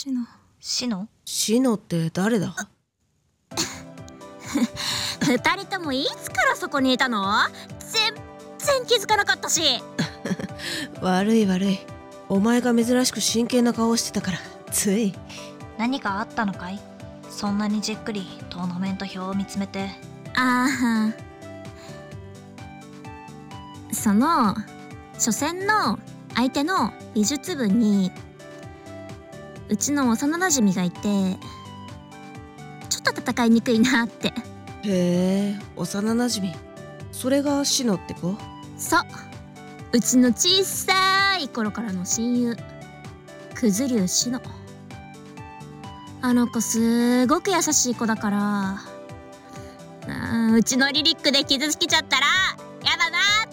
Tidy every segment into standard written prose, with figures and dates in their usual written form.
シノって誰だ？ 二人ともいつからそこにいたの？全然気づかなかったし。 悪いお前が珍しく真剣な顔をしてたからつい。 何かあったのかい？そんなにじっくりトーナメント表を見つめて。 その初戦の相手の美術部にうちの幼なじみがいて、ちょっと戦いにくいなって。 へえ、幼なじみ。それがシノって子？ そう、うちの小さい頃からの親友、くずりゅうシノ。あの子すごく優しい子だから、うちのリリックで傷つけちゃったらやだなって。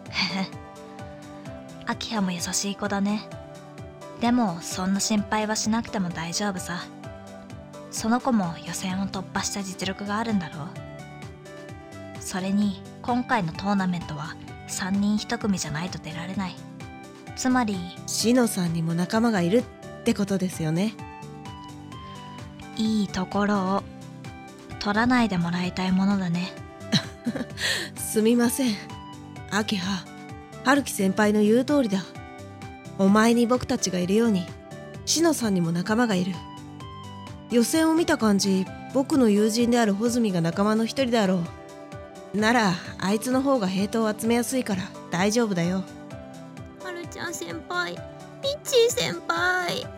アキハも優しい子だね。でもそんな心配はしなくても大丈夫さ。その子も予選を突破した実力があるんだろう。それに今回のトーナメントは3人1組じゃないと出られない。つまりシノさんにも仲間がいるってことですよね。 いいところを取らないでもらいたいものだね。 すみません。アキハ、春樹先輩の言う通りだ。お前に僕たちがいるようにシノさんにも仲間がいる。予選を見た感じ、僕の友人である穂積が仲間の一人だろう。ならあいつの方がヘイトを集めやすいから大丈夫だよ。 はるちゃん先輩、ミッチー先輩。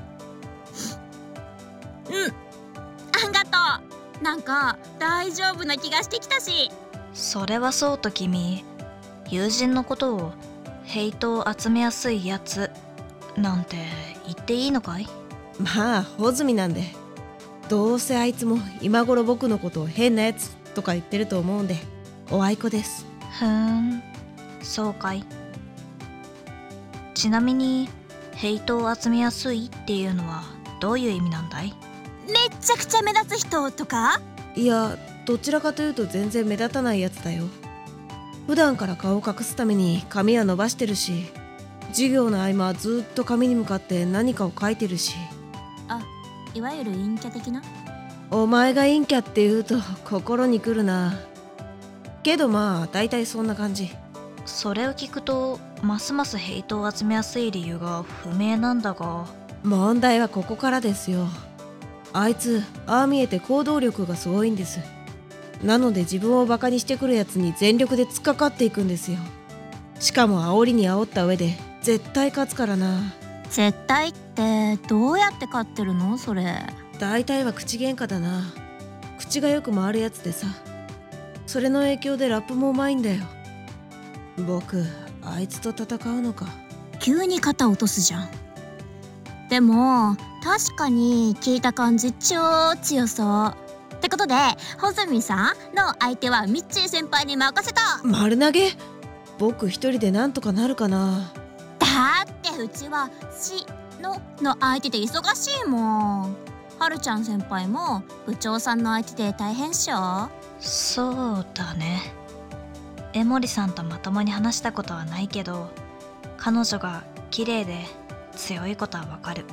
ありがとう。なんか大丈夫な気がしてきたし。 それはそうと君、友人のことをヘイトを集めやすいやつなんて言っていいのかい？ まあ穂積なんで、どうせあいつも今頃僕のことを変なやつとか言ってると思うんで、おあいこです。 そうかい。ちなみにヘイトを集めやすいっていうのはどういう意味なんだい？ めっちゃくちゃ目立つ人とか？ いや、どちらかというと全然目立たないやつだよ。普段から顔を隠すために髪は伸ばしてるし、授業の合間はずっと紙に向かって何かを書いてるし。 いわゆる陰キャ的な？ お前が陰キャって言うと心にくるな。けどまあ大体そんな感じ。 それを聞くとますますヘイトを集めやすい理由が不明なんだが。 問題はここからですよ。あいつああ見えて行動力がすごいんです。なので自分をバカにしてくるやつに全力で突っかかっていくんですよ。しかも煽りに煽った上で絶対勝つからな。 絶対ってどうやって勝ってるのそれ？ 大体は口喧嘩だな。口がよく回るやつでさ、それの影響でラップもうまいんだよ。僕あいつと戦うのか。 急に肩落とすじゃん。でも確かに聞いた感じ超強そうってことで、穂積さんの相手はミッチー先輩に任せた。 丸投げ？僕一人でなんとかなるかな。 だってうちはしの相手で忙しいもん。はるちゃん先輩も部長さんの相手で大変っしょ？ そうだね。江森さんとまともに話したことはないけど、彼女が綺麗で強いことはわかる。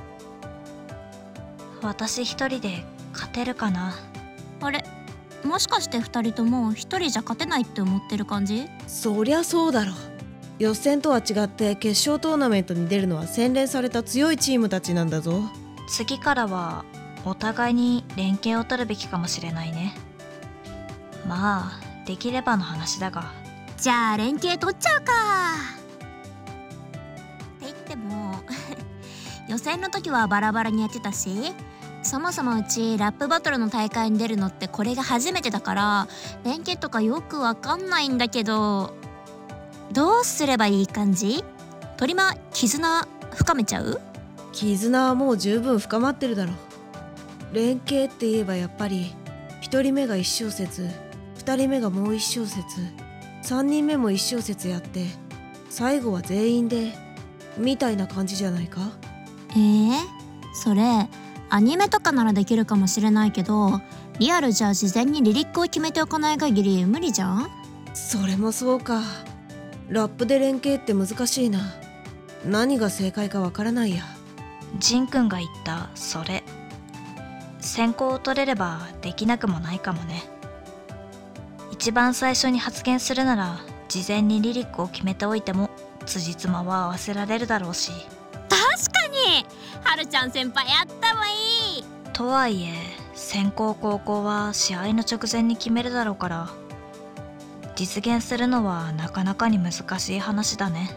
私一人で勝てるかな？ あれ、もしかして2人とも1人じゃ勝てないって思ってる感じ？ そりゃそうだろ。予選とは違って決勝トーナメントに出るのは洗練された強いチームたちなんだぞ。 次からはお互いに連携を取るべきかもしれないね。まあできればの話だが。 じゃあ連携取っちゃうか。って言っても予選の時はバラバラにやってたし、そもそもうちラップバトルの大会に出るのってこれが初めてだから、連携とかよくわかんないんだけど、どうすればいい感じ？鳥間、絆深めちゃう？ 絆はもう十分深まってるだろ。連携って言えばやっぱり1人目が1小節、2人目がもう1小節、3人目も1小節やって最後は全員でみたいな感じじゃないか？ それアニメとかならできるかもしれないけど、リアルじゃ事前にリリックを決めておかない限り無理じゃん？ それもそうか。ラップで連携って難しいな。何が正解かわからないや。 ジンくんが言ったそれ、先行を取れればできなくもないかもね。一番最初に発言するなら事前にリリックを決めておいても辻褄は合わせられるだろうし。 確かにはるちゃん先輩やったわいい。 とはいえ先行後攻は試合の直前に決めるだろうから、実現するのはなかなかに難しい話だね。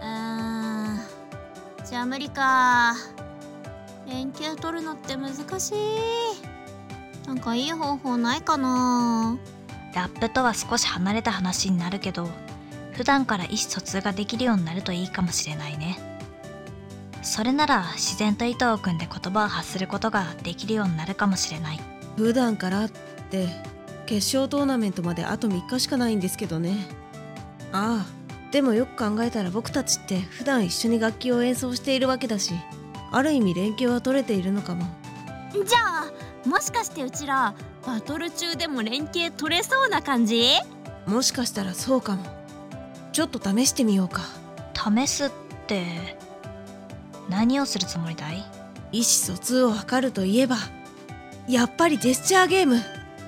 じゃあ無理か。連携取るのって難しい。なんかいい方法ないかな。 ラップとは少し離れた話になるけど、普段から意思疎通ができるようになるといいかもしれないね。それなら自然と糸を組んで言葉を発することができるようになるかもしれない。 普段からって決勝トーナメントまであと3日しかないんですけどね。ああ、でもよく考えたら僕たちって普段一緒に楽器を演奏しているわけだし、ある意味連携は取れているのかも。 じゃあもしかしてうちらバトル中でも連携取れそうな感じ？ もしかしたらそうかも。ちょっと試してみようか。 試すって何をするつもりだい？ 意思疎通を図るといえばやっぱりジェスチャーゲーム。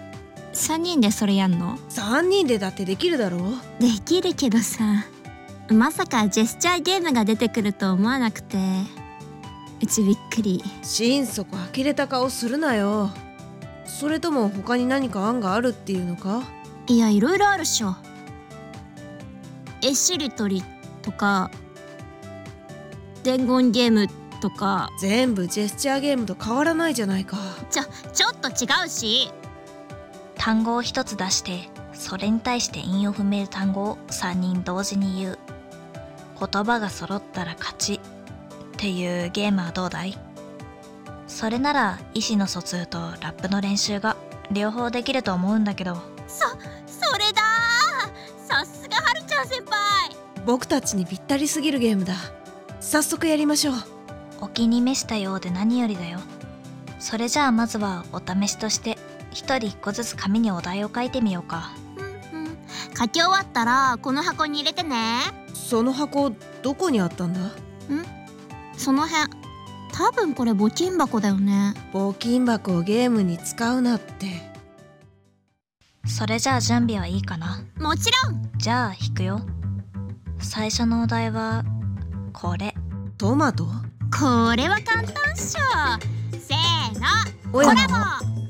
3人でそれやんの ？3人でだってできるだろう。 できるけどさ、まさかジェスチャーゲームが出てくると思わなくて、うちびっくり。 心底呆れた顔するなよ。それとも他に何か案があるっていうのか？ いや、いろいろあるっしょ。絵しりとりとか伝言ゲームとか。 全部ジェスチャーゲームと変わらないじゃないか。 ちょっと違うし。 単語を一つ出してそれに対して韻を踏める単語を3人同時に言う。言葉が揃ったら勝ちっていうゲームはどうだい？それなら意思の疎通とラップの練習が両方できると思うんだけど。 それだー。さすがはるちゃん先輩。 僕たちにぴったりすぎるゲームだ。早速やりましょう。 お気に召したようで何よりだよ。それじゃあまずはお試しとして一人一個ずつ紙にお題を書いてみようか。 書き終わったらこの箱に入れてね。 その箱どこにあったんだ？ その辺。多分これ募金箱だよね。 募金箱をゲームに使うなって。 それじゃあ準備はいいかな？ もちろん。 じゃあ引くよ。最初のお題はこれ。 トマト？ これは簡単っしょ。せーの、 おやコラボ。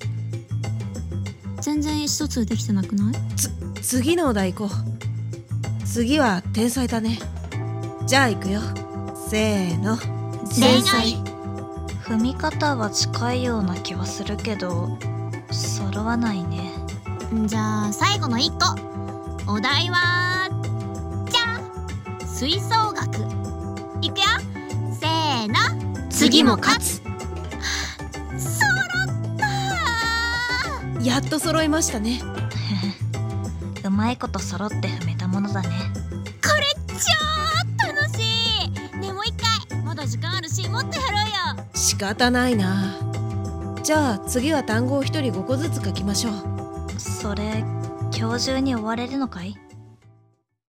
全然意思疎通できてなくない？ 次のお題行こう。次は天才だね。じゃあ行くよ。せーの、 恋愛。 踏み方は近いような気はするけど揃わないね。 じゃあ最後の1個。お題はじゃん、吹奏楽。いくよ。せーの、次も勝つ。揃ったー。 やっと揃いましたね。 うまいこと揃って踏めたものだね。 これ超楽しい。ね、もう一回。まだ時間あるしもっとやろうよ。 仕方ないな。じゃあ次は単語を1人5個ずつ書きましょう。 それ今日中に終われるのかい？